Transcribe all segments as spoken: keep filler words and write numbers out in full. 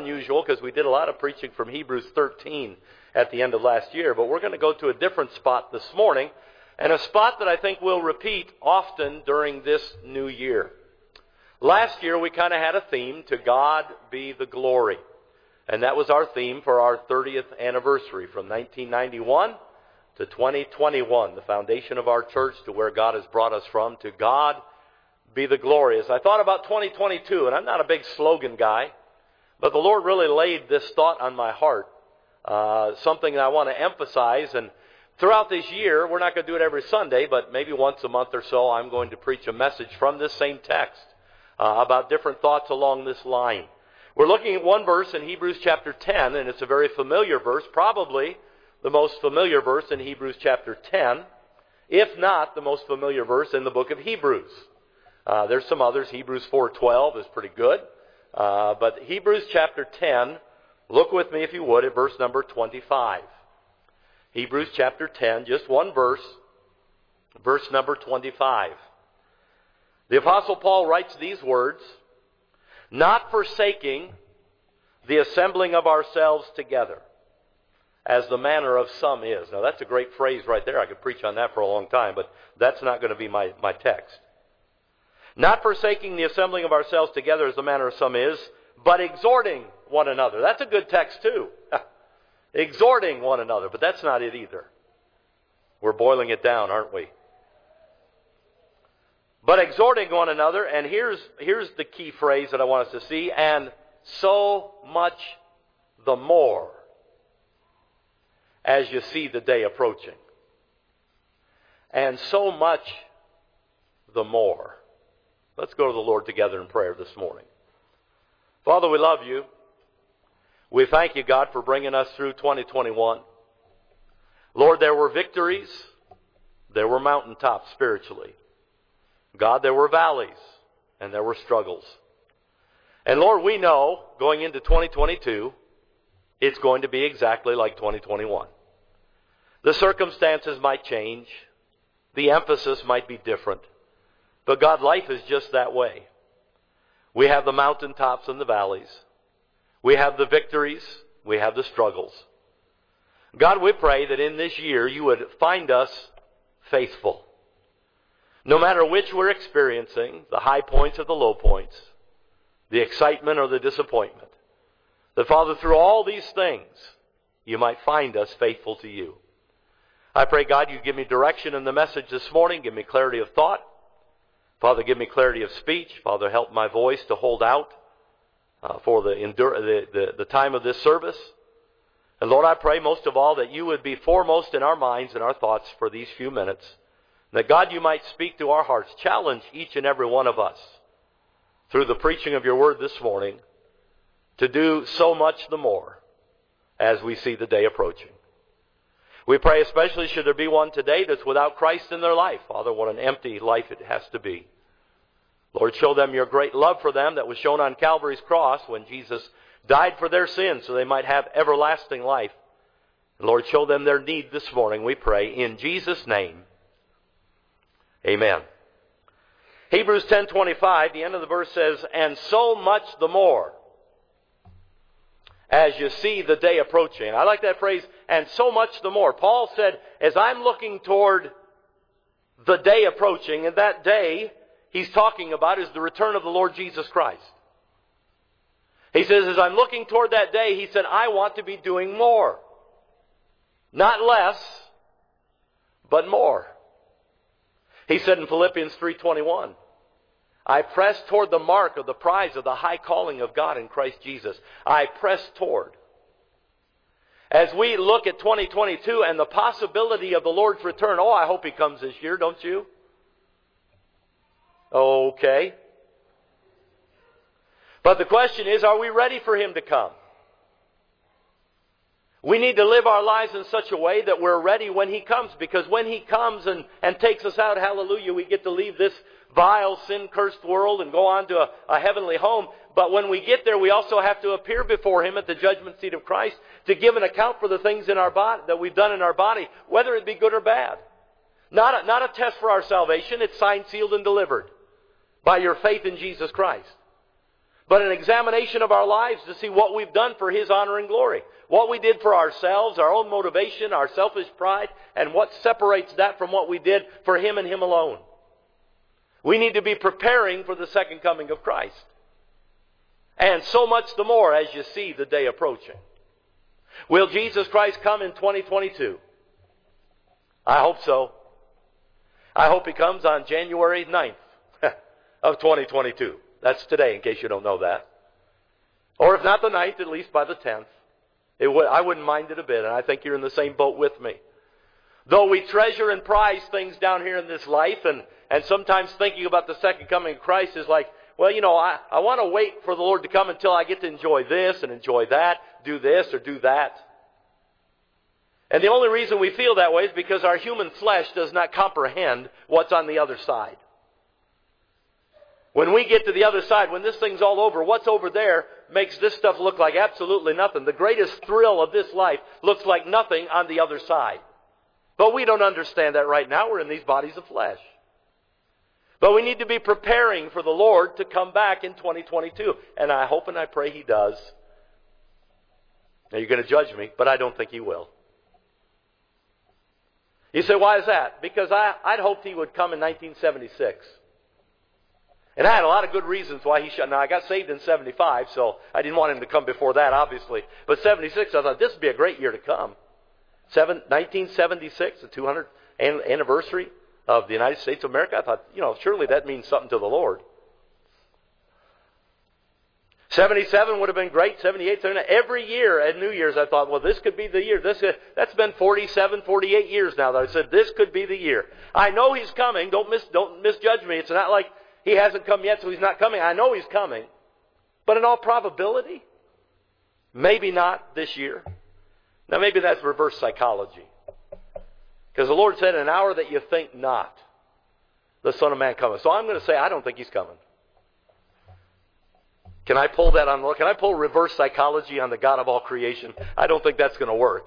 unusual because we did a lot of preaching from Hebrews thirteen at the end of last year, but we're going to go to a different spot this morning, and a spot that I think we'll repeat often during this new year. Last year we kind of had a theme, To God Be the Glory, and that was our theme for our thirtieth anniversary from nineteen ninety-one to twenty twenty-one, the foundation of our church to where God has brought us from. To God be the glory. As I thought about twenty twenty-two, and I'm not a big slogan guy, but the Lord really laid this thought on my heart, uh, something that I want to emphasize. And throughout this year, we're not going to do it every Sunday, but maybe once a month or so, I'm going to preach a message from this same text uh, about different thoughts along this line. We're looking at one verse in Hebrews chapter ten, and it's a very familiar verse, probably the most familiar verse in Hebrews chapter ten, if not the most familiar verse in the book of Hebrews. Uh, there's some others. Hebrews four twelve is pretty good. Uh, but Hebrews chapter ten, look with me if you would at verse number twenty-five. Hebrews chapter ten, just one verse, verse number twenty-five. The Apostle Paul writes these words, "Not forsaking the assembling of ourselves together, as the manner of some is." Now that's a great phrase right there. I could preach on that for a long time, but that's not going to be my, my text. "Not forsaking the assembling of ourselves together as the manner of some is, but exhorting one another." That's a good text too. Exhorting one another, but that's not it either. We're boiling it down, aren't we? But exhorting one another, and here's, here's the key phrase that I want us to see, "and so much the more as you see the day approaching." And so much the more. Let's go to the Lord together in prayer this morning. Father, we love you. We thank you, God, for bringing us through twenty twenty-one. Lord, there were victories. There were mountaintops spiritually. God, there were valleys and there were struggles. And Lord, we know going into twenty twenty-two, it's going to be exactly like twenty twenty-one. The circumstances might change. The emphasis might be different. But God, life is just that way. We have the mountaintops and the valleys. We have the victories. We have the struggles. God, we pray that in this year you would find us faithful. No matter which we're experiencing, the high points or the low points, the excitement or the disappointment, that Father, through all these things, you might find us faithful to you. I pray, God, you give me direction in the message this morning. Give me clarity of thought. Father, give me clarity of speech. Father, help my voice to hold out uh, for the, endure, the, the, the time of this service. And Lord, I pray most of all that you would be foremost in our minds and our thoughts for these few minutes. And that God, you might speak to our hearts. Challenge each and every one of us through the preaching of your word this morning to do so much the more as we see the day approaching. We pray especially should there be one today that's without Christ in their life. Father, what an empty life it has to be. Lord, show them your great love for them that was shown on Calvary's cross when Jesus died for their sins so they might have everlasting life. Lord, show them their need this morning, we pray, in Jesus' name. Amen. Hebrews ten twenty-five, the end of the verse says, "And so much the more as you see the day approaching." I like that phrase, "and so much the more." Paul said, as I'm looking toward the day approaching, and that day he's talking about is the return of the Lord Jesus Christ. He says, as I'm looking toward that day, he said, I want to be doing more. Not less, but more. He said in Philippians three twenty-one, "I press toward the mark of the prize of the high calling of God in Christ Jesus." I press toward. As we look at twenty twenty-two and the possibility of the Lord's return, oh, I hope He comes this year, don't you? Okay. But the question is, are we ready for Him to come? We need to live our lives in such a way that we're ready when He comes. Because when He comes and, and takes us out, hallelujah, we get to leave this vile, sin-cursed world and go on to a, a heavenly home. But when we get there, we also have to appear before Him at the judgment seat of Christ to give an account for the things in our body that we've done in our body, whether it be good or bad. Not a, not a test for our salvation. It's signed, sealed, and delivered by your faith in Jesus Christ. but an examination of our lives to see what we've done for His honor and glory. What we did for ourselves, our own motivation, our selfish pride, and what separates that from what we did for Him and Him alone. We need to be preparing for the second coming of Christ. And so much the more as you see the day approaching. Will Jesus Christ come in twenty twenty-two? I hope so. I hope He comes on January ninth of twenty twenty-two. That's today, in case you don't know that. Or if not the ninth, at least by the tenth. It would, I wouldn't mind it a bit, and I think you're in the same boat with me. Though we treasure and prize things down here in this life, and, and sometimes thinking about the second coming of Christ is like, well, you know, I, I want to wait for the Lord to come until I get to enjoy this and enjoy that, do this or do that. And the only reason we feel that way is because our human flesh does not comprehend what's on the other side. When we get to the other side, when this thing's all over, what's over there makes this stuff look like absolutely nothing. The greatest thrill of this life looks like nothing on the other side. But we don't understand that right now. We're in these bodies of flesh. But we need to be preparing for the Lord to come back in twenty twenty-two. And I hope and I pray He does. Now you're going to judge me, but I don't think He will. You say, why is that? Because I, I'd hoped He would come in nineteen seventy-six. And I had a lot of good reasons why He should. Now, I got saved in seventy-five, so I didn't want Him to come before that, obviously. But seventy-six, I thought, this would be a great year to come. Seven, nineteen seventy-six, the two hundredth anniversary of the United States of America. I thought, you know, surely that means something to the Lord. seventy-seven would have been great. seventy-eight, seventy-nine. Every year at New Year's, I thought, well, this could be the year. This That's been forty-seven, forty-eight years now that I said, this could be the year. I know He's coming. Don't, mis, don't misjudge me. It's not like He hasn't come yet, so He's not coming. I know He's coming. But in all probability, maybe not this year. Now, maybe that's reverse psychology. Because the Lord said, in an hour that you think not, the Son of Man cometh. So I'm going to say, I don't think He's coming. Can I pull that on? Can I pull reverse psychology on the God of all creation? I don't think that's going to work.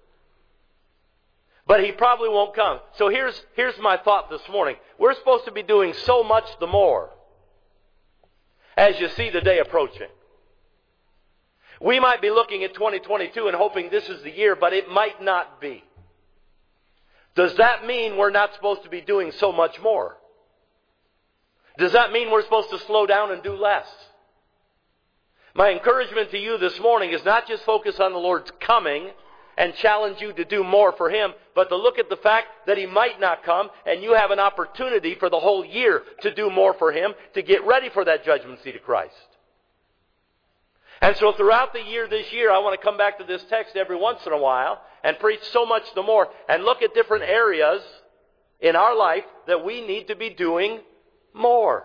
But He probably won't come. So here's, here's my thought this morning. We're supposed to be doing so much the more as you see the day approaching. We might be looking at twenty twenty-two and hoping this is the year, but it might not be. Does that mean we're not supposed to be doing so much more? Does that mean we're supposed to slow down and do less? My encouragement to you this morning is not just focus on the Lord's coming and challenge you to do more for Him, but to look at the fact that He might not come, and you have an opportunity for the whole year to do more for Him, to get ready for that judgment seat of Christ. And so throughout the year this year, I want to come back to this text every once in a while and preach so much the more and look at different areas in our life that we need to be doing more.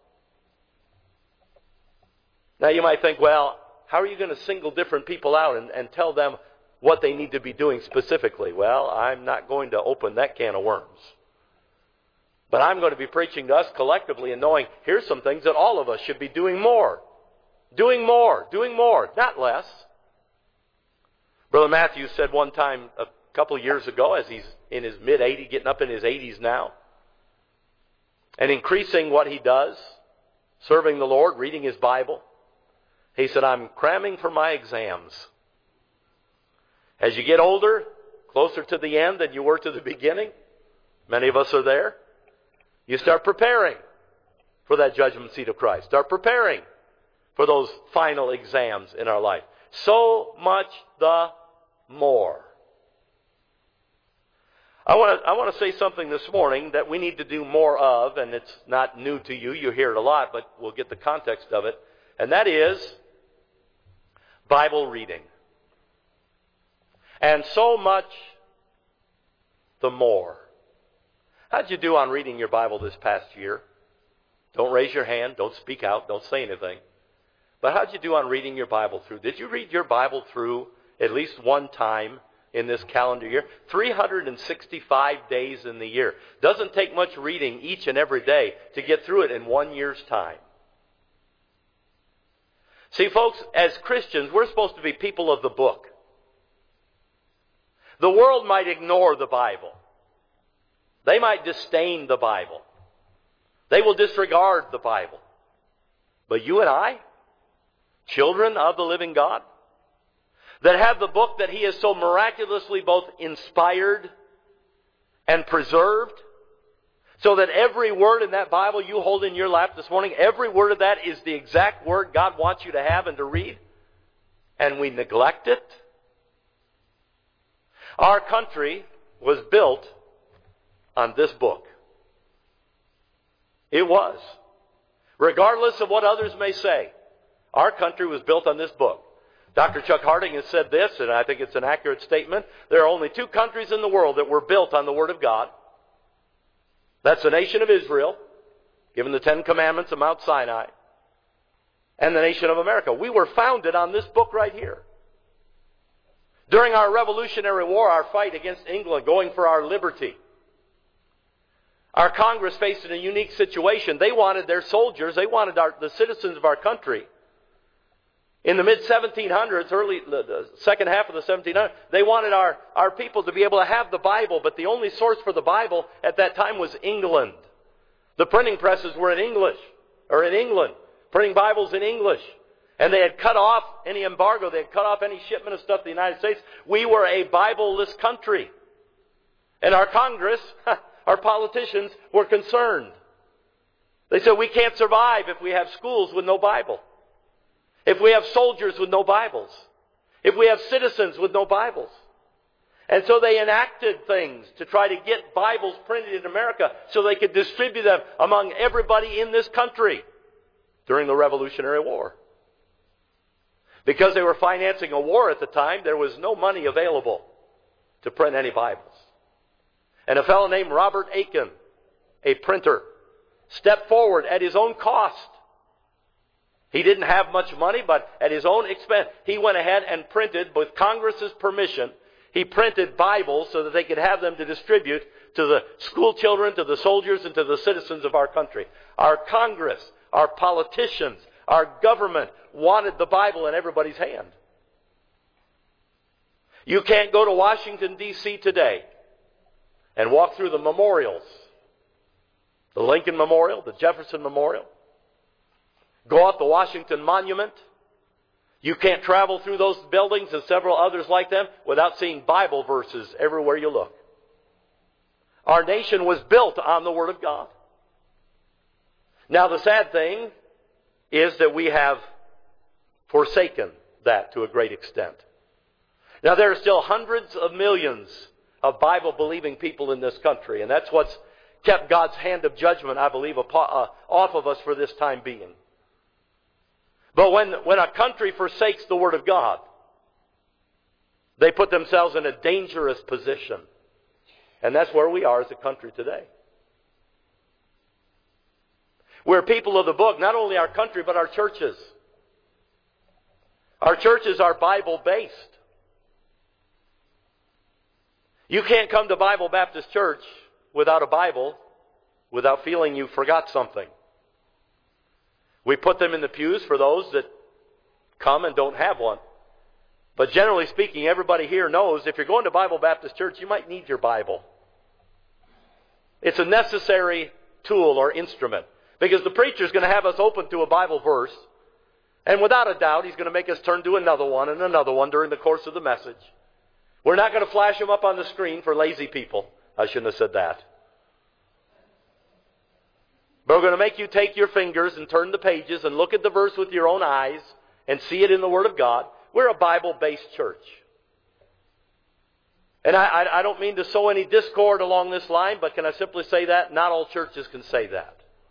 Now you might think, well, how are you going to single different people out and, and tell them what they need to be doing specifically? Well, I'm not going to open that can of worms. But I'm going to be preaching to us collectively and knowing here's some things that all of us should be doing more. Doing more, doing more, not less. Brother Matthews said one time a couple of years ago, as he's in his mid-eighties, getting up in his eighties now, and increasing what he does, serving the Lord, reading his Bible, he said, I'm cramming for my exams. As you get older, closer to the end than you were to the beginning, many of us are there, you start preparing for that judgment seat of Christ. Start preparing for those final exams in our life. So much the more. I want to I want to say something this morning that we need to do more of, and it's not new to you. You hear it a lot, but we'll get the context of it. And that is Bible reading. And so much the more. How'd you do on reading your Bible this past year? Don't raise your hand. Don't speak out. Don't say anything. But how'd you do on reading your Bible through? Did you read your Bible through at least one time in this calendar year? three hundred sixty-five days in the year. Doesn't take much reading each and every day to get through it in one year's time. See, folks, as Christians, we're supposed to be people of the book. The world might ignore the Bible. They might disdain the Bible. They will disregard the Bible. But you and I, children of the living God, that have the book that He has so miraculously both inspired and preserved, so that every word in that Bible you hold in your lap this morning, every word of that is the exact word God wants you to have and to read, and we neglect it? Our country was built on this book. It was. Regardless of what others may say, our country was built on this book. Doctor Chuck Harding has said this, and I think it's an accurate statement. There are only two countries in the world that were built on the Word of God. That's the nation of Israel, given the Ten Commandments of Mount Sinai, and the nation of America. We were founded on this book right here. During our Revolutionary War, our fight against England, going for our liberty, our Congress faced a unique situation. They wanted their soldiers, they wanted our, the citizens of our country. In the mid seventeen hundreds, early the, the second half of the seventeen hundreds, they wanted our, our people to be able to have the Bible, but the only source for the Bible at that time was England. The printing presses were in English, or in England, printing Bibles in English. And they had cut off any embargo, they had cut off any shipment of stuff to the United States. We were a Bible-less country. And our Congress, our politicians, were concerned. They said, we can't survive if we have schools with no Bible. If we have soldiers with no Bibles. If we have citizens with no Bibles. And so they enacted things to try to get Bibles printed in America so they could distribute them among everybody in this country during the Revolutionary War. Because they were financing a war at the time, there was no money available to print any Bibles. And a fellow named Robert Aiken, a printer, stepped forward at his own cost. He didn't have much money, but at his own expense, he went ahead and printed, with Congress's permission, he printed Bibles so that they could have them to distribute to the school children, to the soldiers, and to the citizens of our country. Our Congress, our politicians, our government wanted the Bible in everybody's hand. You can't go to Washington, D C today and walk through the memorials. The Lincoln Memorial, the Jefferson Memorial. Go up the Washington Monument. You can't travel through those buildings and several others like them without seeing Bible verses everywhere you look. Our nation was built on the Word of God. Now the sad thing is that we have forsaken that to a great extent. Now there are still hundreds of millions of Bible-believing people in this country, and that's what's kept God's hand of judgment, I believe, off of us for this time being. But when, when a country forsakes the Word of God, they put themselves in a dangerous position. And that's where we are as a country today. We're people of the book, not only our country, but our churches. Our churches are Bible-based. You can't come to Bible Baptist Church without a Bible, without feeling you forgot something. We put them in the pews for those that come and don't have one. But generally speaking, everybody here knows if you're going to Bible Baptist Church, you might need your Bible. It's a necessary tool or instrument. Because the preacher's going to have us open to a Bible verse. And without a doubt, he's going to make us turn to another one and another one during the course of the message. We're not going to flash them up on the screen for lazy people. I shouldn't have said that. But we're going to make you take your fingers and turn the pages and look at the verse with your own eyes and see it in the Word of God. We're a Bible-based church. And I, I, I don't mean to sow any discord along this line, but can I simply say that? Not all churches can say that.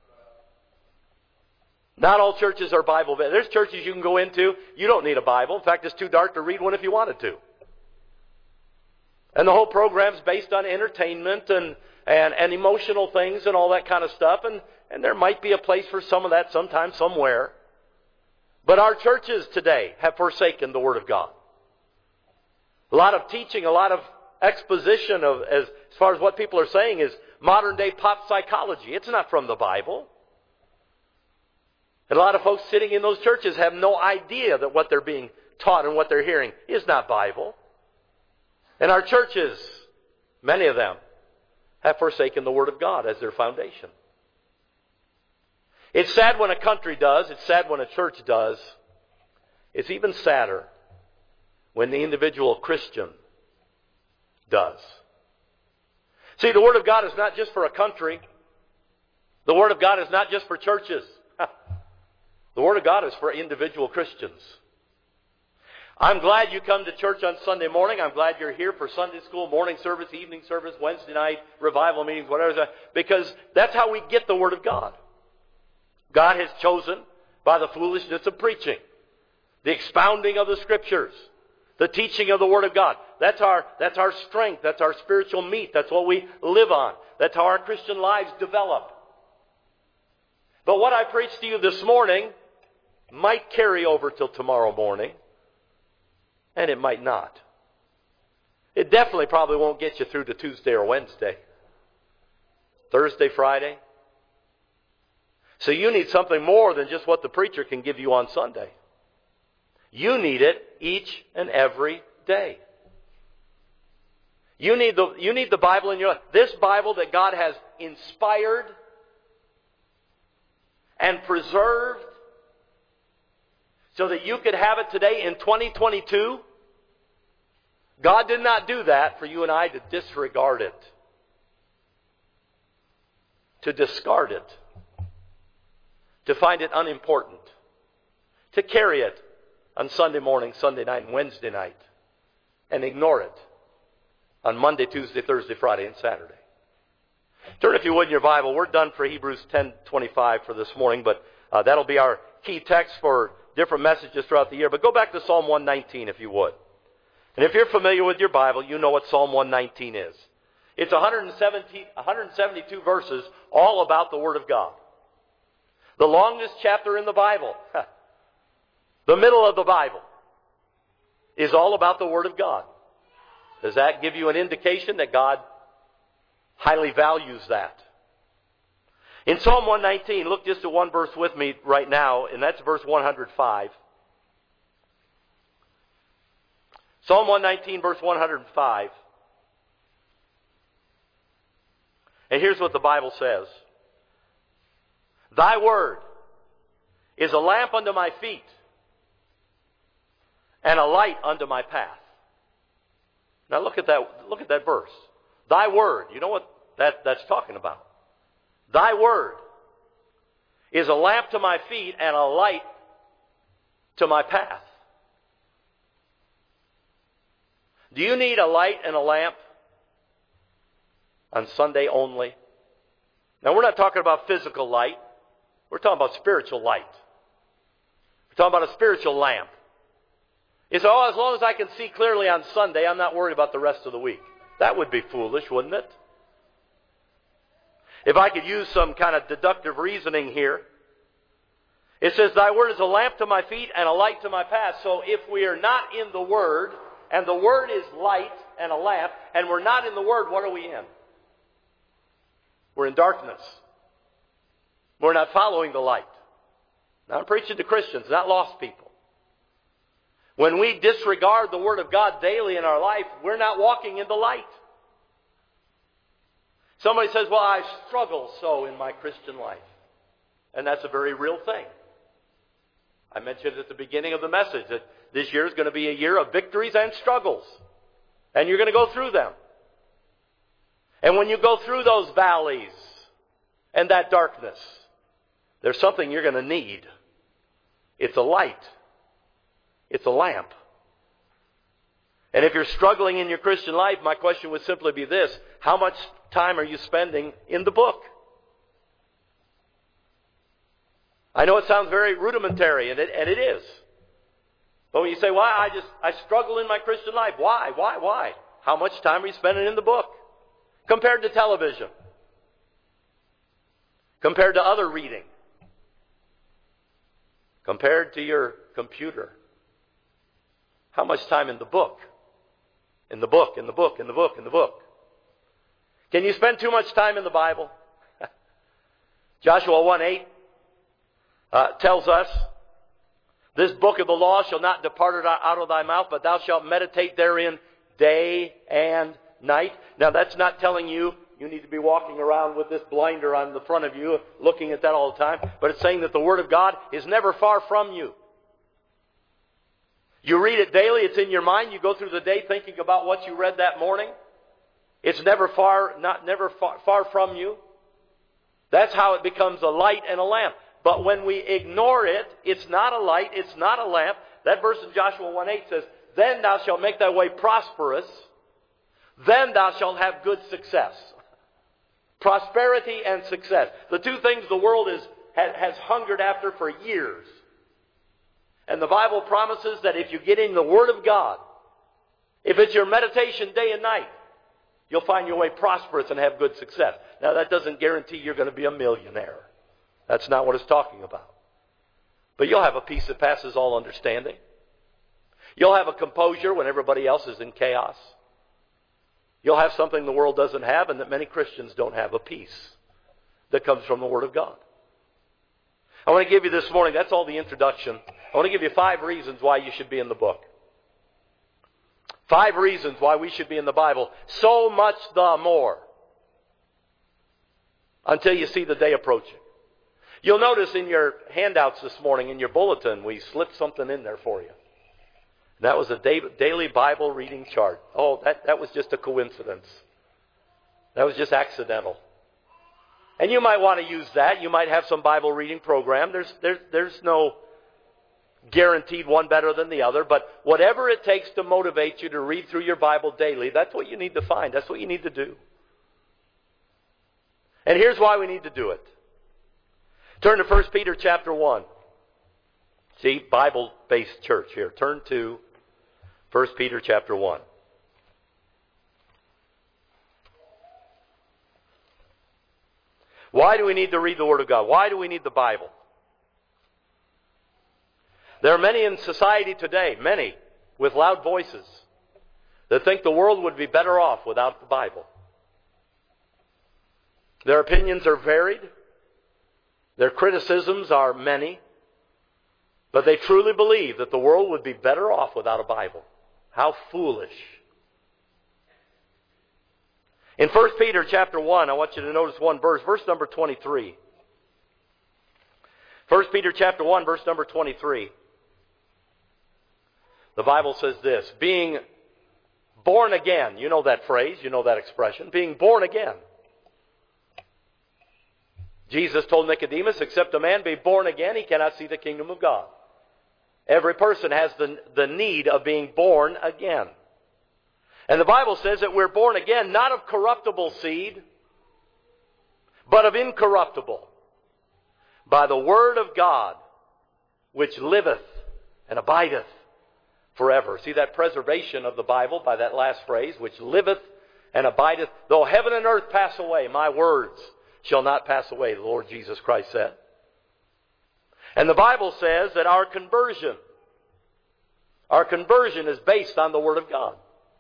Not all churches are Bible-based. There's churches you can go into, you don't need a Bible. In fact, it's too dark to read one if you wanted to. And the whole program's based on entertainment and, and, and emotional things and all that kind of stuff. And, and there might be a place for some of that sometime, somewhere. But our churches today have forsaken the Word of God. A lot of teaching, a lot of exposition of as, as far as what people are saying is modern day pop psychology. It's not from the Bible. And a lot of folks sitting in those churches have no idea that what they're being taught and what they're hearing is not Bible. And our churches, many of them, have forsaken the Word of God as their foundation. It's sad when a country does. It's sad when a church does. It's even sadder when the individual Christian does. See, the Word of God is not just for a country. The Word of God is not just for churches. The Word of God is for individual Christians. I'm glad you come to church on Sunday morning. I'm glad you're here for Sunday school, morning service, evening service, Wednesday night, revival meetings, whatever. Because that's how we get the Word of God. God has chosen by the foolishness of preaching, the expounding of the Scriptures, the teaching of the Word of God. That's our, that's our strength. That's our spiritual meat. That's what we live on. That's how our Christian lives develop. But what I preached to you this morning might carry over till tomorrow morning, and it might not. It definitely probably won't get you through to Tuesday or Wednesday. Thursday, Friday. So you need something more than just what the preacher can give you on Sunday. You need it each and every day. You need the, you need the Bible in your life. This Bible that God has inspired and preserved so that you could have it today in twenty twenty-two. God did not do that for you and I to disregard it, to discard it, to find it unimportant, to carry it on Sunday morning, Sunday night, and Wednesday night, and ignore it on Monday, Tuesday, Thursday, Friday, and Saturday. Turn, if you would, in your Bible. We're done for Hebrews ten twenty-five for this morning, but uh, that'll be our key text for different messages throughout the year. But go back to Psalm one nineteen, if you would. And if you're familiar with your Bible, you know what Psalm one nineteen is. It's one hundred seventy-two verses all about the Word of God. The longest chapter in the Bible, the middle of the Bible, is all about the Word of God. Does that give you an indication that God highly values that? In Psalm one nineteen, look just at one verse with me right now, and that's verse one hundred five. Psalm one nineteen, verse one hundred five. And here's what the Bible says. Thy word is a lamp unto my feet and a light unto my path. Now look at that, look at that verse. Thy word, you know what that, that's talking about? Thy word is a lamp to my feet and a light to my path. Do you need a light and a lamp on Sunday only? Now we're not talking about physical light. We're talking about spiritual light. We're talking about a spiritual lamp. It's, oh, as long as I can see clearly on Sunday, I'm not worried about the rest of the week. That would be foolish, wouldn't it? If I could use some kind of deductive reasoning here, it says, Thy word is a lamp to my feet and a light to my path. So if we are not in the Word, and the Word is light and a lamp, and we're not in the Word, what are we in? We're in darkness. We're not following the light. Now I'm preaching to Christians, not lost people. When we disregard the Word of God daily in our life, we're not walking in the light. Somebody says, well, I struggle so in my Christian life. And that's a very real thing. I mentioned at the beginning of the message that this year is going to be a year of victories and struggles. And you're going to go through them. And when you go through those valleys and that darkness, there's something you're going to need. It's a light. It's a lamp. And if you're struggling in your Christian life, my question would simply be this. How much time are you spending in the book? I know it sounds very rudimentary, and it, and it is. But when you say, why, I just, I struggle in my Christian life. Why, why, why? How much time are you spending in the book? Compared to television. Compared to other reading. Compared to your computer. How much time in the book? In the book, in the book, in the book, in the book. Can you spend too much time in the Bible? Joshua one eight uh, tells us, this book of the law shall not depart out of thy mouth, but thou shalt meditate therein day and night. Now that's not telling you you need to be walking around with this blinder on the front of you, looking at that all the time. But it's saying that the Word of God is never far from you. You read it daily. It's in your mind. You go through the day thinking about what you read that morning. It's never far, not never far, far from you. That's how it becomes a light and a lamp. But when we ignore it, it's not a light, it's not a lamp. That verse in Joshua one eight says, then thou shalt make thy way prosperous, then thou shalt have good success. Prosperity and success. The two things the world is, has hungered after for years. And the Bible promises that if you get in the Word of God, if it's your meditation day and night, you'll find your way prosperous and have good success. Now that doesn't guarantee you're going to be a millionaire. That's not what it's talking about. But you'll have a peace that passes all understanding. You'll have a composure when everybody else is in chaos. You'll have something the world doesn't have and that many Christians don't have, a peace that comes from the Word of God. I want to give you this morning, that's all the introduction. I want to give you five reasons why you should be in the book. Five reasons why we should be in the Bible. So much the more. Until you see the day approaching. You'll notice in your handouts this morning, in your bulletin, we slipped something in there for you. That was a daily Bible reading chart. Oh, that, that was just a coincidence. That was just accidental. And you might want to use that. You might have some Bible reading program. There's, there's, there's no guaranteed one better than the other. But whatever it takes to motivate you to read through your Bible daily, that's what you need to find. That's what you need to do. And here's why we need to do it. Turn to First Peter chapter one. See, Bible-based church here. Turn to First Peter chapter one. Why do we need to read the Word of God? Why do we need the Bible? There are many in society today, many with loud voices, that think the world would be better off without the Bible. Their opinions are varied. Their criticisms are many. But they truly believe that the world would be better off without a Bible. How foolish. In First Peter chapter one, I want you to notice one verse, verse number twenty-three. First Peter chapter one, verse number twenty-three. The Bible says this, being born again, you know that phrase, you know that expression, being born again. Jesus told Nicodemus, except a man be born again, he cannot see the kingdom of God. Every person has the, the need of being born again. And the Bible says that we're born again, not of corruptible seed, but of incorruptible, by the word of God, which liveth and abideth forever. See that preservation of the Bible by that last phrase, which liveth and abideth. Though heaven and earth pass away, my words shall not pass away, the Lord Jesus Christ said. And the Bible says that our conversion, our conversion is based on the Word of God.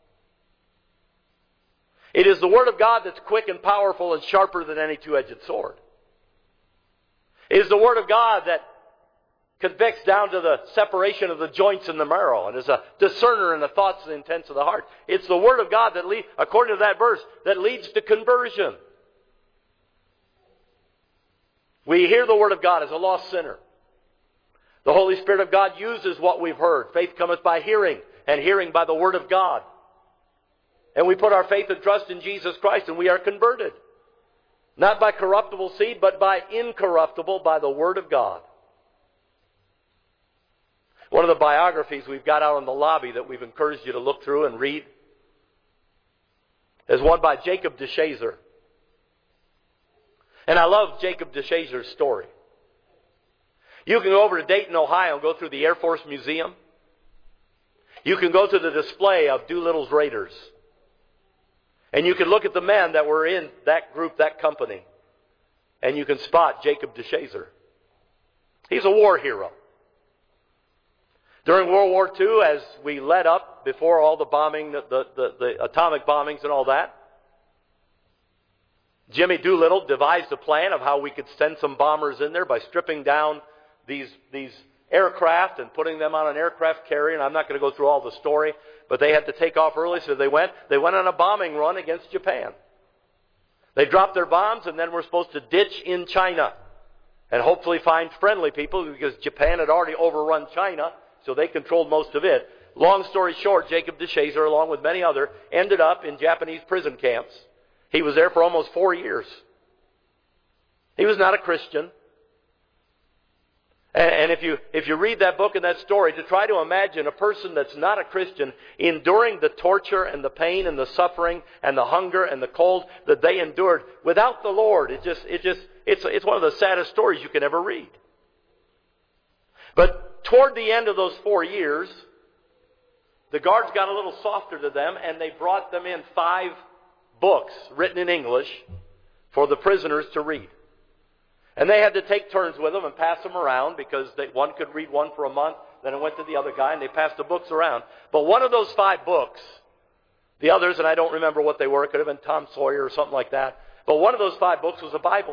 It is the Word of God that's quick and powerful and sharper than any two-edged sword. It is the Word of God that convicts down to the separation of the joints and the marrow and is a discerner in the thoughts and intents of the heart. It's the Word of God that, lead, according to that verse, that leads to conversion. We hear the Word of God as a lost sinner. The Holy Spirit of God uses what we've heard. Faith cometh by hearing, and hearing by the Word of God. And we put our faith and trust in Jesus Christ, and we are converted. Not by corruptible seed, but by incorruptible, by the Word of God. One of the biographies we've got out in the lobby that we've encouraged you to look through and read is one by Jacob DeShazer. And I love Jacob DeShazer's story. You can go over to Dayton, Ohio and go through the Air Force Museum. You can go to the display of Doolittle's Raiders. And you can look at the men that were in that group, that company. And you can spot Jacob DeShazer. He's a war hero. During World War Two, as we led up before all the bombing, the, the, the atomic bombings and all that, Jimmy Doolittle devised a plan of how we could send some bombers in there by stripping down these, these aircraft and putting them on an aircraft carrier. And I'm not going to go through all the story, but they had to take off early, so they went, they went on a bombing run against Japan. They dropped their bombs and then were supposed to ditch in China and hopefully find friendly people because Japan had already overrun China, so they controlled most of it. long story short, Jacob DeShazer, along with many others, ended up in Japanese prison camps. He was there for almost four years. He was not a Christian. And if you, if you read that book and that story, to try to imagine a person that's not a Christian enduring the torture and the pain and the suffering and the hunger and the cold that they endured without the Lord, it just, it just, it's, it's one of the saddest stories you can ever read. But toward the end of those four years, the guards got a little softer to them, and they brought them in five books written in English for the prisoners to read. And they had to take turns with them and pass them around, because they, one could read one for a month, then it went to the other guy, and they passed the books around. But one of those five books, the others, and I don't remember what they were, it could have been Tom Sawyer or something like that, but one of those five books was a Bible.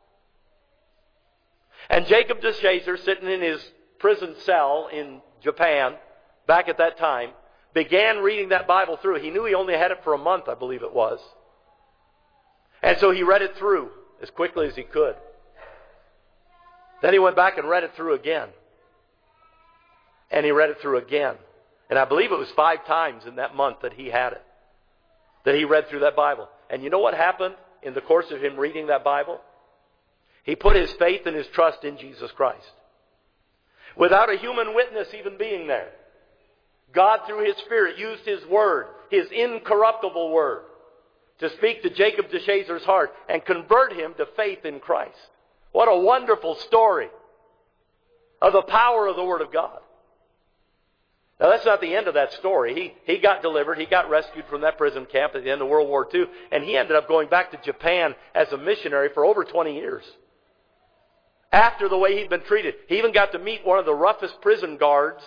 And Jacob DeShazer, sitting in his prison cell in Japan, back at that time, began reading that Bible through. He knew he only had it for a month, I believe it was. And so he read it through as quickly as he could. Then he went back and read it through again. And he read it through again. And I believe it was five times in that month that he had it, that he read through that Bible. And you know what happened in the course of him reading that Bible? He put his faith and his trust in Jesus Christ. Without a human witness even being there, God, through His Spirit, used His Word, His incorruptible Word, to speak to Jacob DeShazer's heart and convert him to faith in Christ. What a wonderful story of the power of the Word of God. Now, that's not the end of that story. He, he got delivered. He got rescued from that prison camp at the end of World War Two. And he ended up going back to Japan as a missionary for over twenty years. After the way he'd been treated. He even got to meet one of the roughest prison guards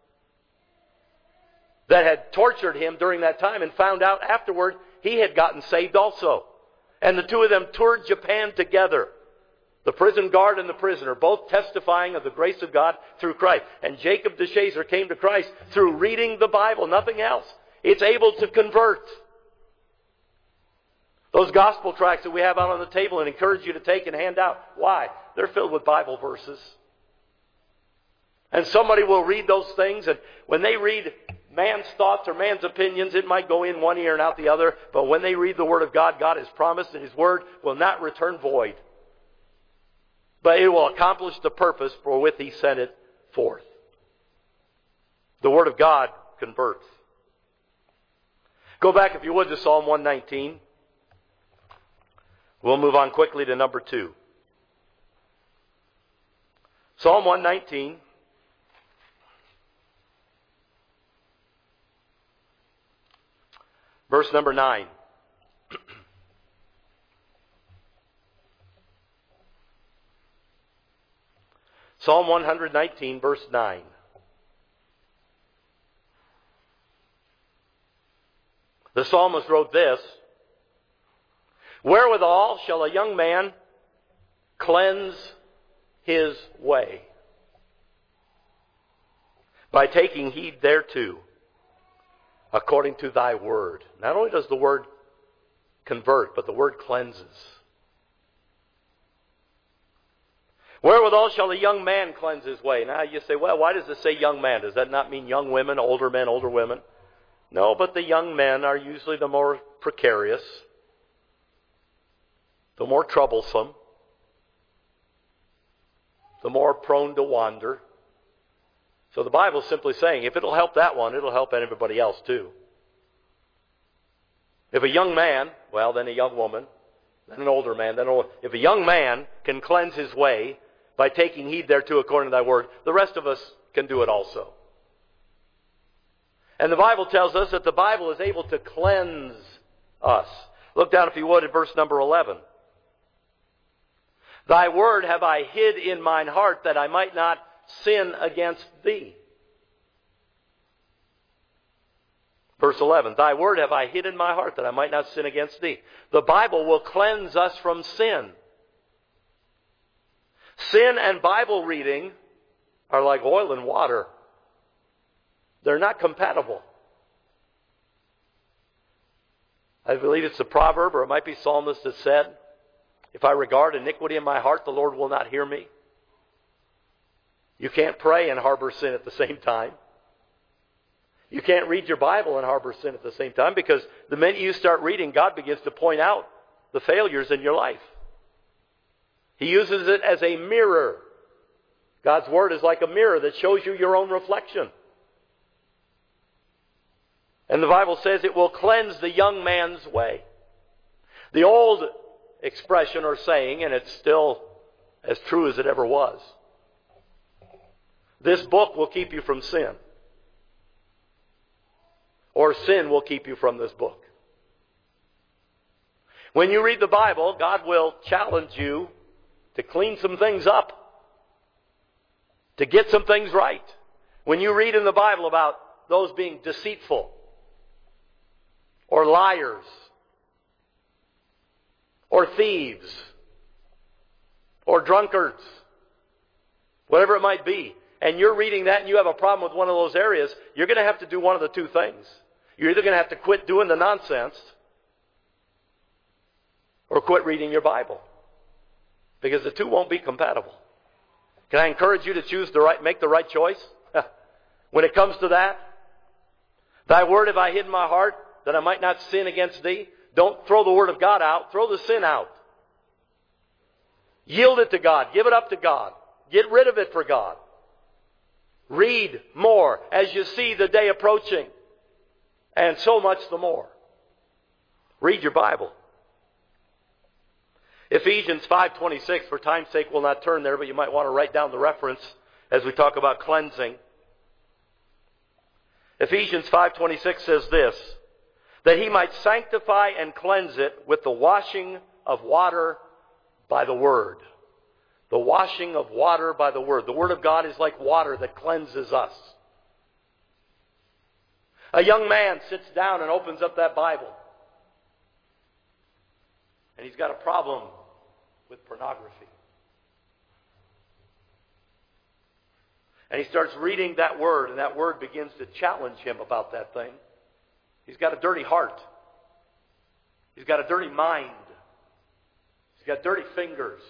that had tortured him during that time, and found out afterward he had gotten saved also. And the two of them toured Japan together. The prison guard and the prisoner, both testifying of the grace of God through Christ. And Jacob DeShazer came to Christ through reading the Bible, nothing else. It's able to convert. Those gospel tracts that we have out on the table and encourage you to take and hand out. Why? They're filled with Bible verses. And somebody will read those things, and when they read man's thoughts or man's opinions, it might go in one ear and out the other. But when they read the Word of God, God has promised that His Word will not return void, but it will accomplish the purpose for which He sent it forth. The Word of God converts. Go back, if you would, to Psalm one nineteen. We'll move on quickly to number two. Psalm one nineteen. Verse number nine. Psalm one nineteen, verse nine. The psalmist wrote this: "Wherewithal shall a young man cleanse his way? By taking heed thereto, according to thy word." Not only does the word convert, but the word cleanses. Wherewithal shall a young man cleanse his way? Now you say, well, why does it say young man? Does that not mean young women, older men, older women? No, but the young men are usually the more precarious, the more troublesome, the more prone to wander. So the Bible's simply saying, if it'll help that one, it'll help everybody else too. If a young man, well, then a young woman, then an older man, then an older. If a young man can cleanse his way by taking heed thereto according to thy word, the rest of us can do it also. And the Bible tells us that the Bible is able to cleanse us. Look down, if you would, at verse number eleven. Thy word have I hid in mine heart, that I might not sin against thee. Verse eleven, thy word have I hid in my heart, that I might not sin against thee. The Bible will cleanse us from sin. Sin and Bible reading are like oil and water. They're not compatible. I believe it's a proverb, or it might be psalmist that said, if I regard iniquity in my heart, the Lord will not hear me. You can't pray and harbor sin at the same time. You can't read your Bible and harbor sin at the same time, because the minute you start reading, God begins to point out the failures in your life. He uses it as a mirror. God's Word is like a mirror that shows you your own reflection. And the Bible says it will cleanse the young man's way. The old expression or saying, and it's still as true as it ever was, this book will keep you from sin. Or sin will keep you from this book. When you read the Bible, God will challenge you to clean some things up, to get some things right. When you read in the Bible about those being deceitful, or liars, or thieves, or drunkards, whatever it might be, and you're reading that and you have a problem with one of those areas, you're going to have to do one of the two things. You're either going to have to quit doing the nonsense or quit reading your Bible, because the two won't be compatible. Can I encourage you to choose the right, make the right choice? When it comes to that, thy word have I hid in my heart, that I might not sin against thee. Don't throw the word of God out. Throw the sin out. Yield it to God. Give it up to God. Get rid of it for God. Read more as you see the day approaching. And so much the more. Read your Bible. Ephesians five twenty-six, for time's sake we'll not turn there, but you might want to write down the reference as we talk about cleansing. Ephesians five twenty-six says this, that he might sanctify and cleanse it with the washing of water by the Word. The washing of water by the Word. The Word of God is like water that cleanses us. A young man sits down and opens up that Bible. And he's got a problem with pornography. And he starts reading that Word, and that Word begins to challenge him about that thing. He's got a dirty heart. He's got a dirty mind. He's got dirty fingers.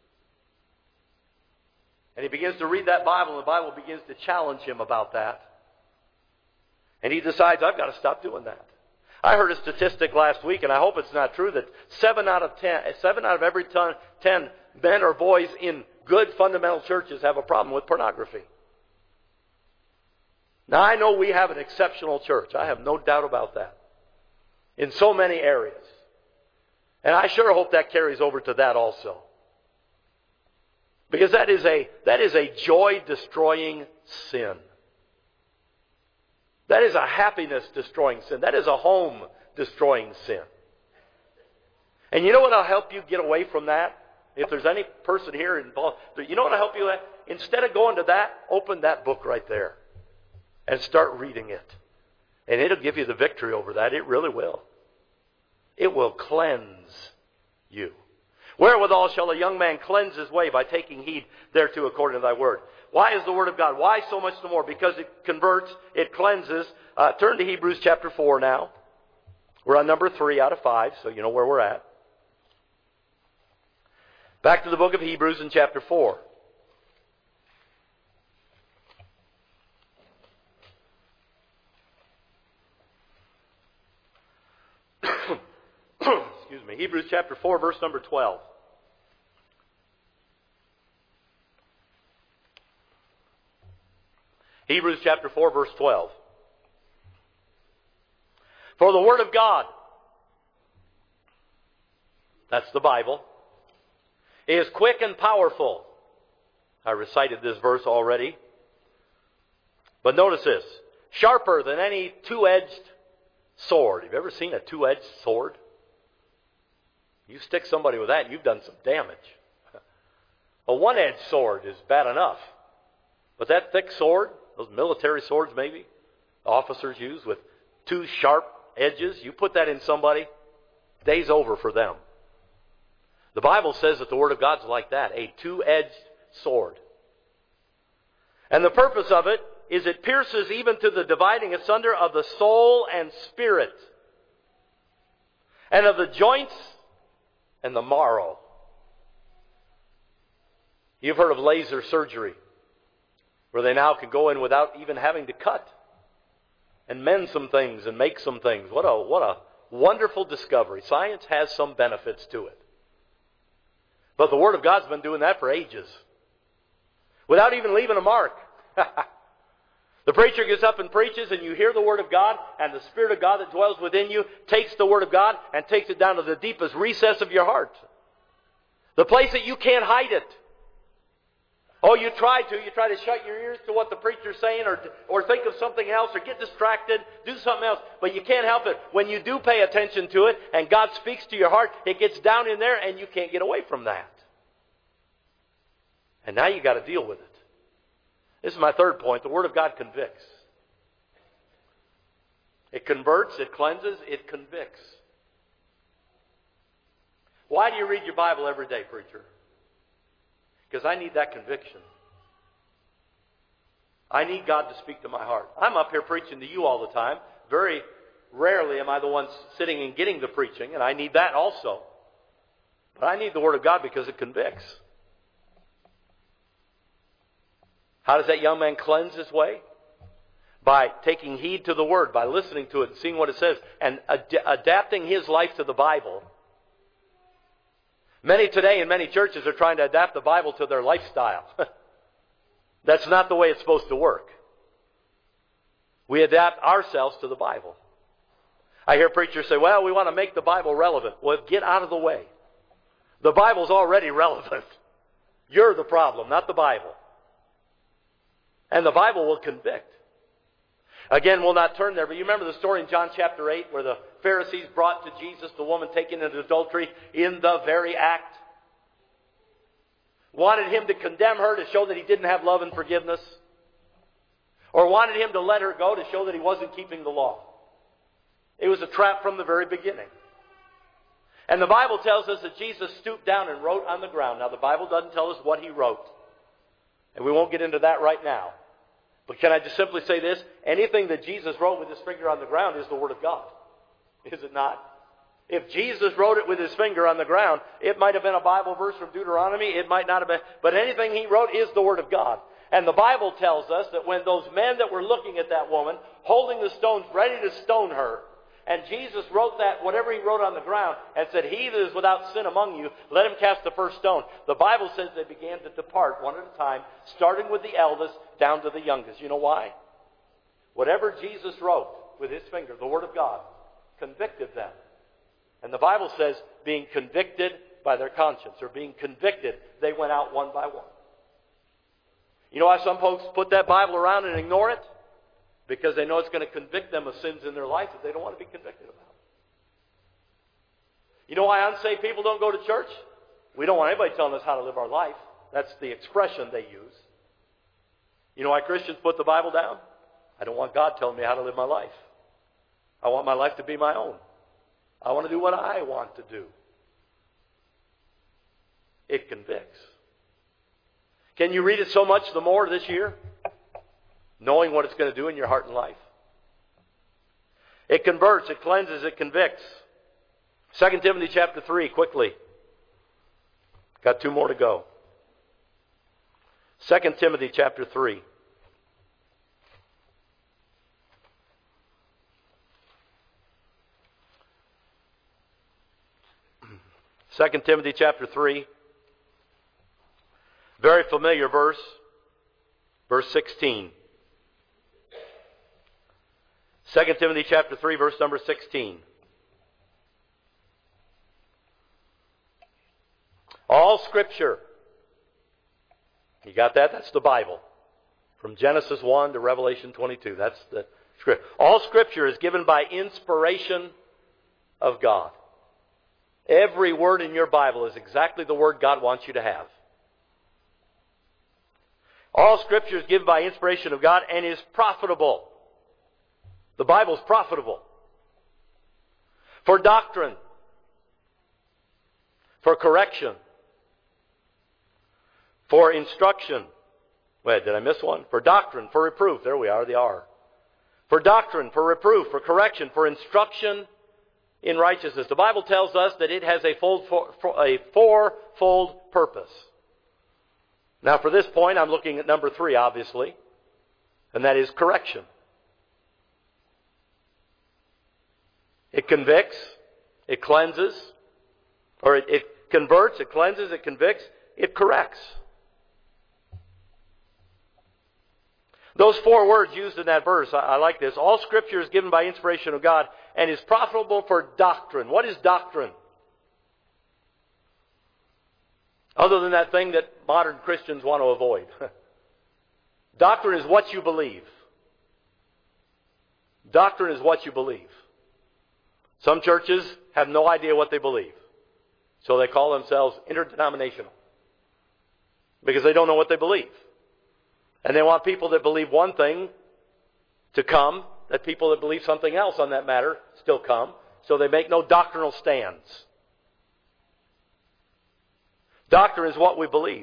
And he begins to read that Bible, and the Bible begins to challenge him about that. And he decides, I've got to stop doing that. I heard a statistic last week, and I hope it's not true, that seven out of ten, seven out of every ton, ten men or boys in good fundamental churches have a problem with pornography. Now, I know we have an exceptional church. I have no doubt about that. In so many areas. And I sure hope that carries over to that also. Because that is a, that is a joy-destroying sin. That is a happiness-destroying sin. That is a home-destroying sin. And you know what will help you get away from that? If there's any person here involved, you know what will help you? Instead of going to that, open that book right there. And start reading it. And it'll give you the victory over that. It really will. It will cleanse you. Wherewithal shall a young man cleanse his way? By taking heed thereto according to thy word. Why is the word of God? Why so much the more? Because it converts, it cleanses. Uh, turn to Hebrews chapter four now. We're on number three out of five, so you know where we're at. Back to the book of Hebrews in chapter four. Excuse me. Hebrews chapter four, verse number twelve. Hebrews chapter four, verse twelve. For the Word of God, that's the Bible, is quick and powerful. I recited this verse already. But notice this. Sharper than any two-edged sword. Have you ever seen a two-edged sword? You stick somebody with that, you've done some damage. A one-edged sword is bad enough. But that thick sword, those military swords maybe, officers use with two sharp edges, you put that in somebody, day's over for them. The Bible says that the Word of God's like that, a two-edged sword. And the purpose of it is it pierces even to the dividing asunder of the soul and spirit, and of the joints and the marrow. You've heard of laser surgery, where they now can go in without even having to cut. and mend some things and make some things. What a, what a wonderful discovery. Science has some benefits to it. But the Word of God's been doing that for ages. Without even leaving a mark. The preacher gets up and preaches, and you hear the Word of God, and the Spirit of God that dwells within you takes the Word of God and takes it down to the deepest recess of your heart. The place that you can't hide it. Oh, you try to. You try to shut your ears to what the preacher's saying, or, or think of something else, or get distracted, do something else. But you can't help it. When you do pay attention to it, and God speaks to your heart, it gets down in there, and you can't get away from that. And now you got to deal with it. This is my third point. The Word of God convicts. It converts, it cleanses, it convicts. Why do you read your Bible every day, preacher? Because I need that conviction. I need God to speak to my heart. I'm up here preaching to you all the time. Very rarely am I the one sitting and getting the preaching, and I need that also. But I need the Word of God because it convicts. How does that young man cleanse his way? By taking heed to the Word, by listening to it and seeing what it says, and ad- adapting his life to the Bible. Many today in many churches are trying to adapt the Bible to their lifestyle. That's not the way it's supposed to work. We adapt ourselves to the Bible. I hear preachers say, well, we want to make the Bible relevant. Well, get out of the way. The Bible's already relevant. You're the problem, not the Bible. And the Bible will convict. Again, we'll not turn there, but you remember the story in John chapter eight where the Pharisees brought to Jesus the woman taken into adultery in the very act. Wanted him to condemn her to show that he didn't have love and forgiveness. Or wanted him to let her go to show that he wasn't keeping the law. It was a trap from the very beginning. And the Bible tells us that Jesus stooped down and wrote on the ground. Now the Bible doesn't tell us what he wrote. And we won't get into that right now. But can I just simply say this? Anything that Jesus wrote with his finger on the ground is the Word of God. Is it not? If Jesus wrote it with his finger on the ground, it might have been a Bible verse from Deuteronomy. It might not have been. But anything he wrote is the Word of God. And the Bible tells us that when those men that were looking at that woman, holding the stones ready to stone her, and Jesus wrote that, whatever he wrote on the ground, and said, he that is without sin among you, let him cast the first stone. The Bible says they began to depart one at a time, starting with the eldest down to the youngest. You know why? Whatever Jesus wrote with his finger, the Word of God, convicted them. And the Bible says, being convicted by their conscience, or being convicted, they went out one by one. You know why some folks put that Bible around and ignore it? Because they know it's going to convict them of sins in their life that they don't want to be convicted about. You know why unsaved people don't go to church? We don't want anybody telling us how to live our life. That's the expression they use. You know why Christians put the Bible down? I don't want God telling me how to live my life. I want my life to be my own. I want to do what I want to do. It convicts. Can you read it so much the more this year? Knowing what it's going to do in your heart and life. It converts, it cleanses, it convicts. Second Timothy chapter three, quickly. Got two more to go. Second Timothy chapter three. Second Timothy chapter three. Very familiar verse. Verse sixteen. Second Timothy chapter three, verse number sixteen. All Scripture. You got that? That's the Bible. From Genesis one to Revelation twenty-two. That's the Scripture. All Scripture is given by inspiration of God. Every word in your Bible is exactly the word God wants you to have. All Scripture is given by inspiration of God and is profitable. The Bible is profitable. For doctrine. For correction. For instruction. Wait, did I miss one? For doctrine, for reproof. There we are, the R. For doctrine, for reproof, for correction, for instruction in righteousness. The Bible tells us that it has a, fold, a fourfold purpose. Now for this point, I'm looking at number three, obviously. And that is correction. It convicts. It cleanses. Or it, it converts. It cleanses. It convicts. It corrects. Those four words used in that verse, I, I like this. All Scripture is given by inspiration of God and is profitable for doctrine. What is doctrine? Other than that thing that modern Christians want to avoid. Doctrine is what you believe. Doctrine is what you believe. Some churches have no idea what they believe. So they call themselves interdenominational. Because they don't know what they believe. And they want people that believe one thing to come, that people that believe something else on that matter still come. So they make no doctrinal stands. Doctrine is what we believe.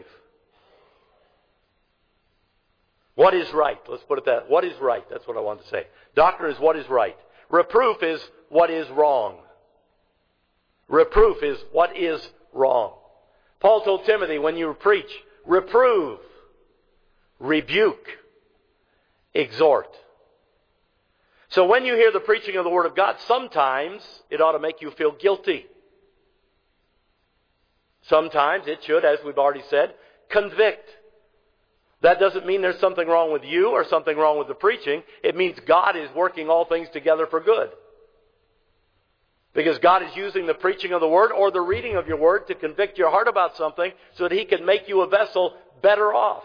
What is right? Let's put it that. What is right? That's what I want to say. Doctrine is what is right. Reproof is what is wrong. Reproof is what is wrong. Paul told Timothy, when you preach, reprove, rebuke, exhort. So when you hear the preaching of the Word of God, sometimes it ought to make you feel guilty. Sometimes it should, as we've already said, convict. That doesn't mean there's something wrong with you or something wrong with the preaching. It means God is working all things together for good. Because God is using the preaching of the Word or the reading of your Word to convict your heart about something so that He can make you a vessel better off.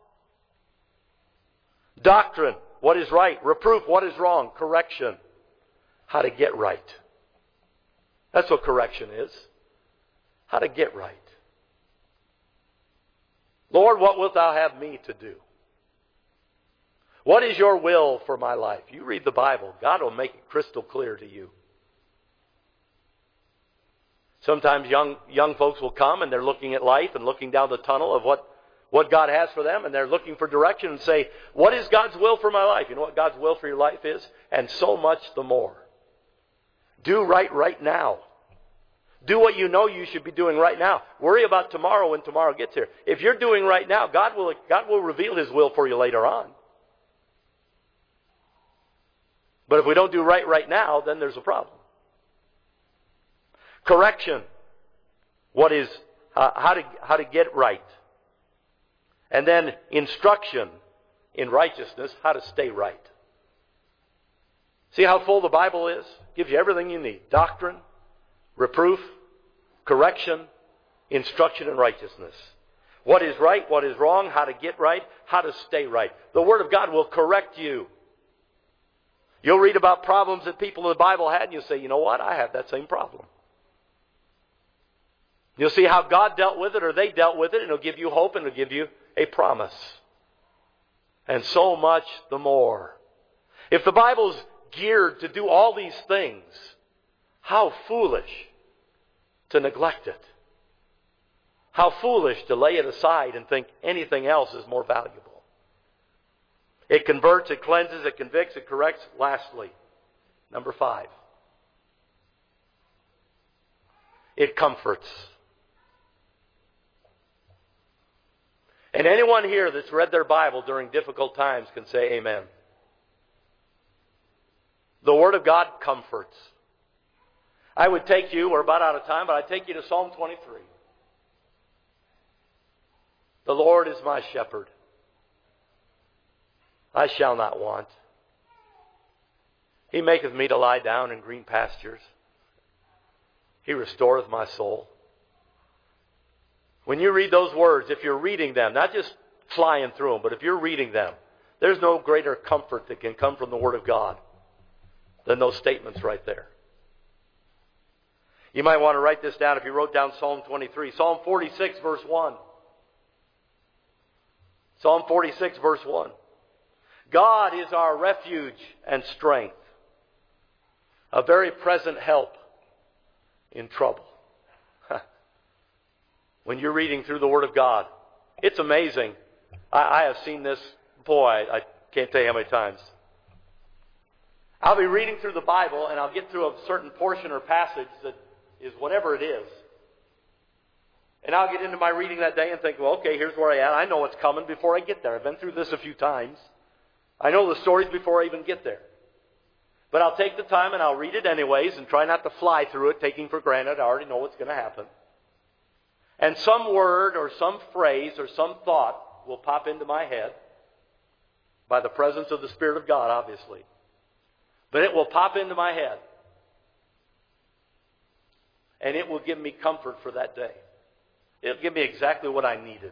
Doctrine, what is right. Reproof, what is wrong. Correction, how to get right. That's what correction is. How to get right. Lord, what wilt Thou have me to do? What is Your will for my life? You read the Bible. God will make it crystal clear to you. Sometimes young young folks will come and they're looking at life and looking down the tunnel of what, what God has for them, and they're looking for direction and say, what is God's will for my life? You know what God's will for your life is? And so much the more. Do right right now. Do what you know you should be doing right now. Worry about tomorrow when tomorrow gets here. If you're doing right now, God will, God will reveal His will for you later on. But if we don't do right right now, then there's a problem. Correction. What is, uh, how to, how to get right. And then instruction in righteousness, how to stay right. See how full the Bible is? Gives you everything you need. Doctrine, reproof, correction, instruction in righteousness. What is right, what is wrong, how to get right, how to stay right. The Word of God will correct you. You'll read about problems that people in the Bible had and you'll say, you know what, I have that same problem. You'll see how God dealt with it or they dealt with it, and it'll give you hope and it'll give you a promise. And so much the more. If the Bible's geared to do all these things, how foolish to neglect it. How foolish to lay it aside and think anything else is more valuable. It converts, it cleanses, it convicts, it corrects. Lastly, number five. It comforts. And anyone here that's read their Bible during difficult times can say amen. The Word of God comforts. I would take you, we're about out of time, but I'd take you to Psalm twenty-three. The Lord is my shepherd. I shall not want. He maketh me to lie down in green pastures. He restoreth my soul. When you read those words, if you're reading them, not just flying through them, but if you're reading them, there's no greater comfort that can come from the Word of God than those statements right there. You might want to write this down if you wrote down Psalm twenty-three. Psalm forty-six, verse one. Psalm forty-six, verse one. God is our refuge and strength, a very present help in trouble. When you're reading through the Word of God, it's amazing. I, I have seen this, boy, I, I can't tell you how many times. I'll be reading through the Bible and I'll get through a certain portion or passage that is whatever it is. And I'll get into my reading that day and think, well, okay, here's where I am. I know what's coming before I get there. I've been through this a few times. I know the stories before I even get there. But I'll take the time and I'll read it anyways and try not to fly through it, taking for granted I already know what's going to happen. And some word or some phrase or some thought will pop into my head by the presence of the Spirit of God, obviously. But it will pop into my head. And it will give me comfort for that day. It'll give me exactly what I needed.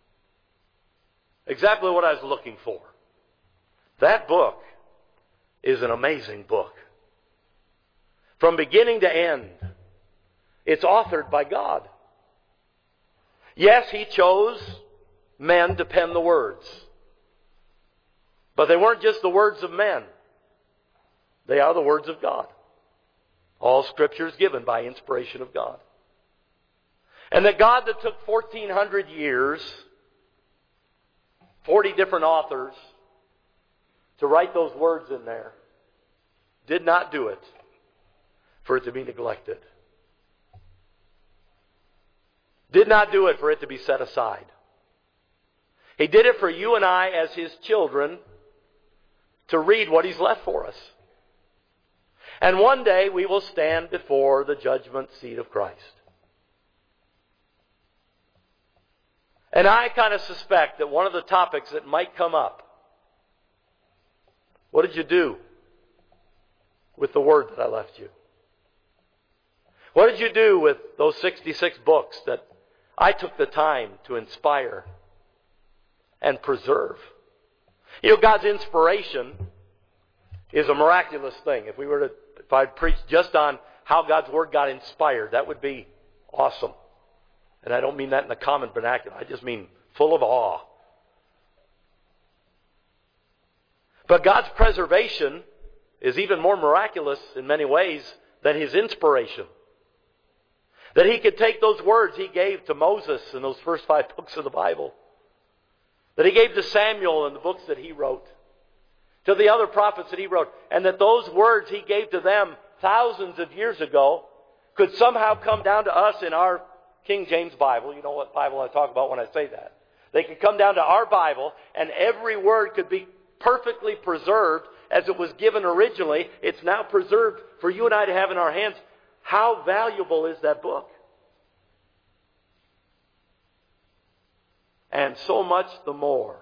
Exactly what I was looking for. That book is an amazing book. From beginning to end, it's authored by God. Yes, He chose men to pen the words. But they weren't just the words of men. They are the words of God. All Scripture is given by inspiration of God. And that God that took fourteen hundred years, forty different authors, to write those words in there, did not do it for it to be neglected. Did not do it for it to be set aside. He did it for you and I as His children to read what He's left for us. And one day we will stand before the judgment seat of Christ. And I kind of suspect that one of the topics that might come up, what did you do with the word that I left you? What did you do with those sixty-six books that I took the time to inspire and preserve? You know, God's inspiration is a miraculous thing. If we were to, if I'd preach just on how God's Word got inspired, that would be awesome. And I don't mean that in the common vernacular. I just mean full of awe. But God's preservation is even more miraculous in many ways than His inspiration. That He could take those words He gave to Moses in those first five books of the Bible, that He gave to Samuel in the books that he wrote, to the other prophets that He wrote, and that those words He gave to them thousands of years ago could somehow come down to us in our King James Bible. You know what Bible I talk about when I say that. They could come down to our Bible, and every word could be perfectly preserved as it was given originally. It's now preserved for you and I to have in our hands. How valuable is that book? And so much the more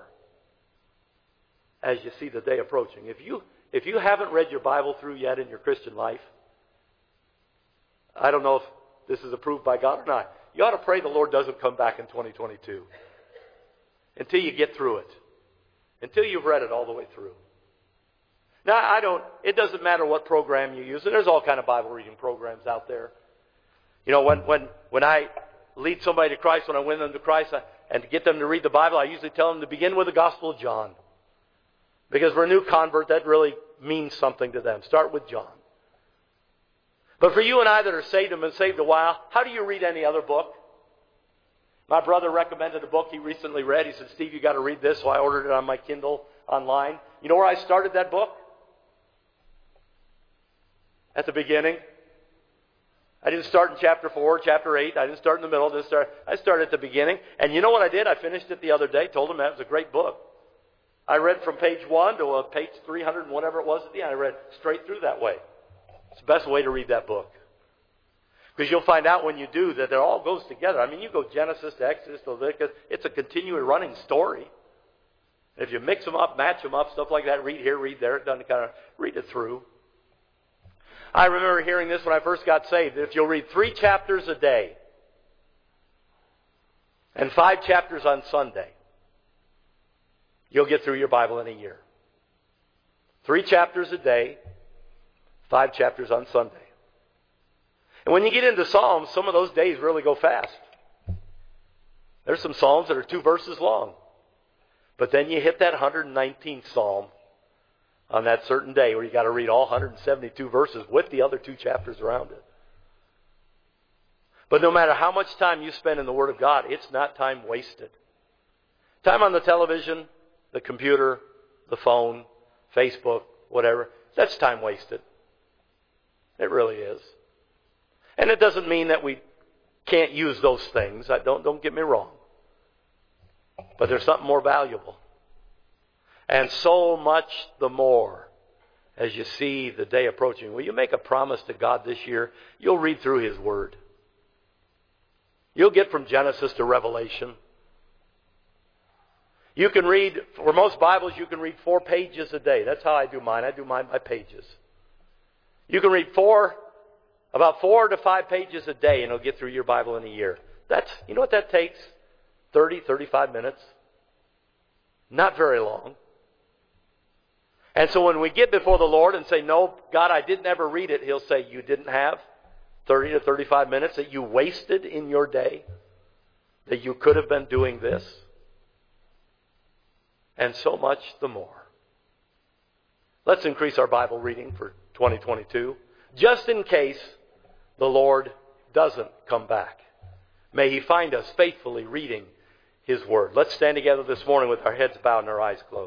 as you see the day approaching. If you, if you haven't read your Bible through yet in your Christian life, I don't know if this is approved by God or not. You ought to pray the Lord doesn't come back in twenty twenty-two until you get through it. Until you've read it all the way through. Now, I don't, it doesn't matter what program you use. And there's all kind of Bible reading programs out there. You know, when, when, when I lead somebody to Christ, when I win them to Christ, I, and to get them to read the Bible, I usually tell them to begin with the Gospel of John. Because for a new convert, that really means something to them. Start with John. But for you and I that are saved and been saved a while, how do you read any other book? My brother recommended a book he recently read. He said, Steve, you got to read this. So I ordered it on my Kindle online. You know where I started that book? At the beginning. I didn't start in chapter four, chapter eight. I didn't start in the middle. I, didn't start, I started at the beginning. And you know what I did? I finished it the other day. Told him that was a great book. I read from page one to uh, page three hundred and whatever it was at the end. I read straight through that way. It's the best way to read that book. Because you'll find out when you do that it all goes together. I mean, you go Genesis to Exodus to Leviticus. It's a continually running story. If you mix them up, match them up, stuff like that, read here, read there, it doesn't kind of read it through. I remember hearing this when I first got saved. If you'll read three chapters a day and five chapters on Sunday, you'll get through your Bible in a year. Three chapters a day, five chapters on Sunday. And when you get into Psalms, some of those days really go fast. There's some Psalms that are two verses long. But then you hit that one hundred nineteenth Psalm on that certain day where you got to read all one hundred seventy-two verses with the other two chapters around it. But no matter how much time you spend in the Word of God, it's not time wasted. Time on the television, the computer, the phone, Facebook, whatever, that's time wasted. It really is. And it doesn't mean that we can't use those things. I don't, don't get me wrong. But there's something more valuable. And so much the more as you see the day approaching, will you make a promise to God this year? You'll read through His Word. You'll get from Genesis to Revelation. You can read, for most Bibles, you can read four pages a day. That's how I do mine. I do mine by pages. You can read four, about four to five pages a day, and it'll get through your Bible in a year. That's, you know what that takes? thirty, thirty-five minutes. Not very long. And so when we get before the Lord and say, no, God, I didn't ever read it, He'll say, you didn't have thirty to thirty-five minutes that you wasted in your day, that you could have been doing this. And so much the more. Let's increase our Bible reading for twenty twenty-two, just in case the Lord doesn't come back. May He find us faithfully reading His Word. Let's stand together this morning with our heads bowed and our eyes closed.